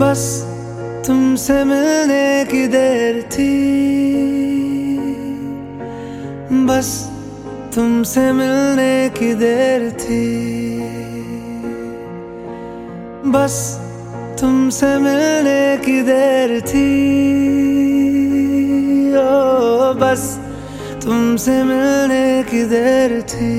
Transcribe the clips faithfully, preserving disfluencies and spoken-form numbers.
बस तुमसे मिलने की देर थी, बस तुमसे मिलने की देर थी, बस तुमसे मिलने की देर थी, ओ बस तुमसे मिलने की देर थी।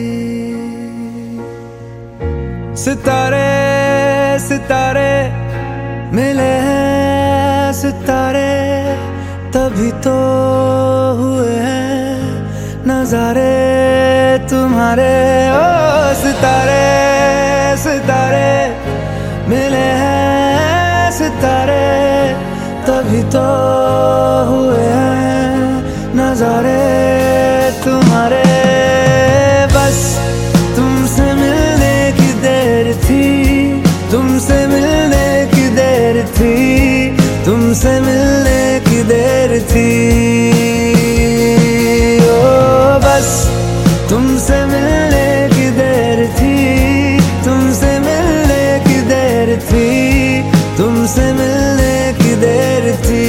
सितारे सितारे मिले हैं, सितारे तभी तो हुए हैं नजारे तुम्हारे। ओ सितारे सितारे मिले हैं, सितारे तभी तो हुए हैं नजारे तुम्हारे। बस तुमसे मिलने की देर थी, तुमसे मिलने की देर थी, तुमसे मिलने की देर थी, ओ बस तुमसे मिलने की देर थी, तुमसे मिलने की देर थी, तुमसे मिलने की देर थी।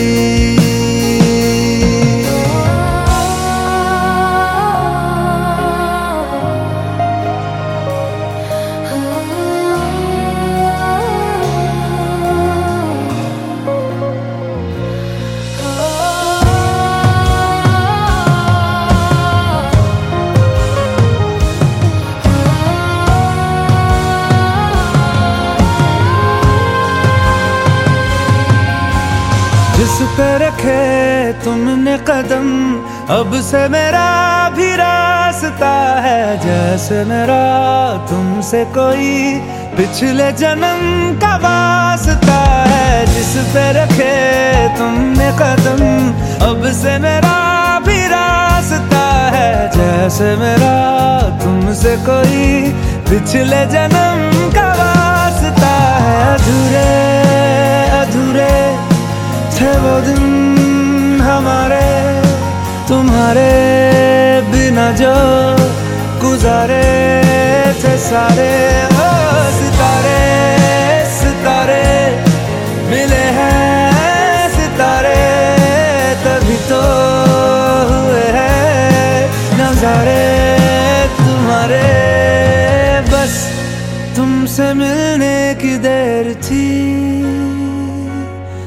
जिस पे रखे तुमने कदम, अब से मेरा भी रास्ता है, जैसे मेरा तुमसे कोई पिछले जन्म का वास्ता है। जिस पे रखे तुमने कदम, अब से मेरा भी रास्ता है, जैसे मेरा तुमसे कोई पिछले जन्म का वास्ता है। अधूरे अधूरे थे वो दिन हमारे, तुम्हारे बिना जो गुजारे थे सारे। ओ सितारे सितारे मिले हैं, सितारे तभी तो हुए हैं नजारे तुम्हारे। बस तुमसे मिलने की देर थी,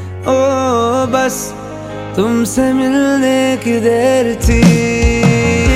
ओ बस तुमसे मिलने की देर थी।